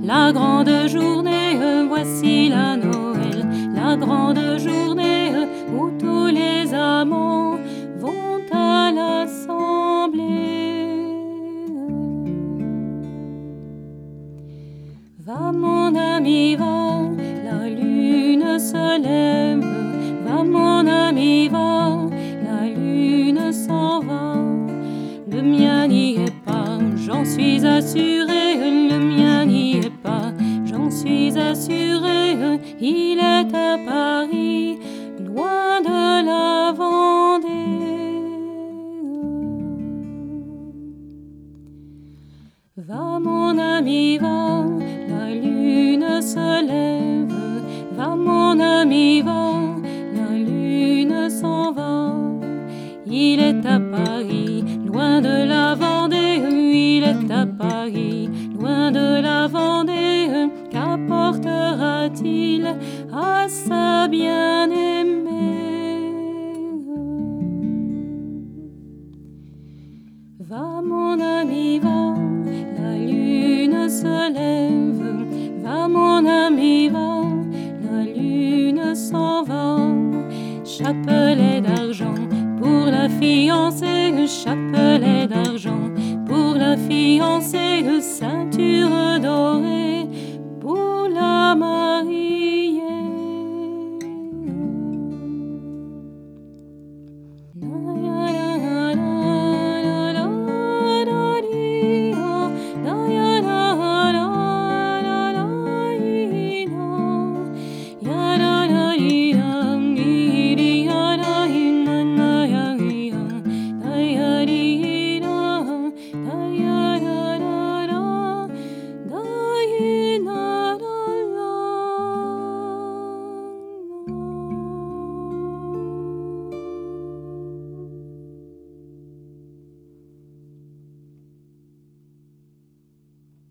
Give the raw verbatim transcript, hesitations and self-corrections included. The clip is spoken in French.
la grande journée, voici la Noël, la grande journée où tous les amants vont à l'assemblée. Va mon ami, va, la lune se lève. Va mon ami, va, la lune s'en va. Le mien n'y est pas, j'en suis assuré. Le mien n'y est pas, j'en suis assuré. Il est à Paris, loin de la Vendée. Va mon ami, va, la lune se lève. Va mon ami, va, la lune s'en va. Il est à Paris, loin de la Vendée. Il est à Paris, loin de la Vendée. Qu'apportera-t-il à sa bien-aimée? Va mon ami, va, la lune se lève. Va mon ami, va, la lune s'en va. Chapelet d'argent pour la fiancée, chapelet